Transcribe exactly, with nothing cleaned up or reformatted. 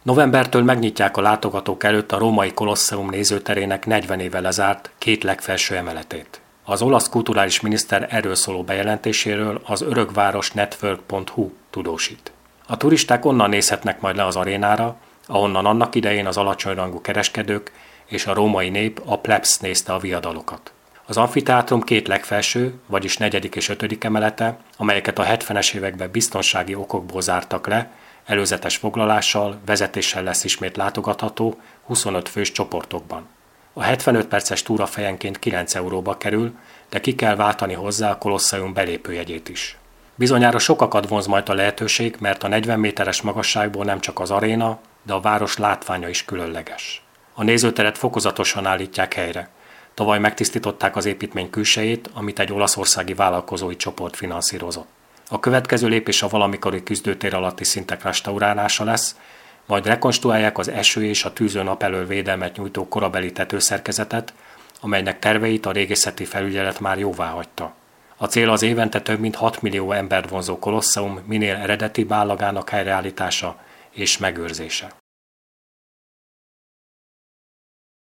Novembertől megnyitják a látogatók előtt a római Kolosseum nézőterének negyven éve lezárt két legfelső emeletét. Az olasz kulturális miniszter erről szóló bejelentéséről az örökváros network pont hu tudósít. A turisták onnan nézhetnek majd le az arénára, ahonnan annak idején az alacsonyrangú kereskedők és a római nép, a plebs nézte a viadalokat. Az amfiteátrum két legfelső, vagyis negyedik és ötödik emelete, amelyeket a hetvenes években biztonsági okokból zártak le, előzetes foglalással, vezetéssel lesz ismét látogatható huszonöt fős csoportokban. A hetvenöt perces túra fejenként kilenc euróba kerül, de ki kell váltani hozzá a Kolosseum belépőjegyét is. Bizonyára sokakat vonz majd a lehetőség, mert a negyven méteres magasságból nem csak az aréna, de a város látványa is különleges. A nézőteret fokozatosan állítják helyre. Tavaly megtisztították az építmény külsejét, amit egy olaszországi vállalkozói csoport finanszírozott. A következő lépés a valamikori küzdőtér alatti szintek restaurálása lesz, majd rekonstruálják az eső és a tűző nap elől védelmet nyújtó korabeli tetőszerkezetet, amelynek terveit a régészeti felügyelet már jóváhagyta. A cél az évente több mint hat millió embert vonzó Kolosseum minél eredetibb állagának helyreállítása és megőrzése.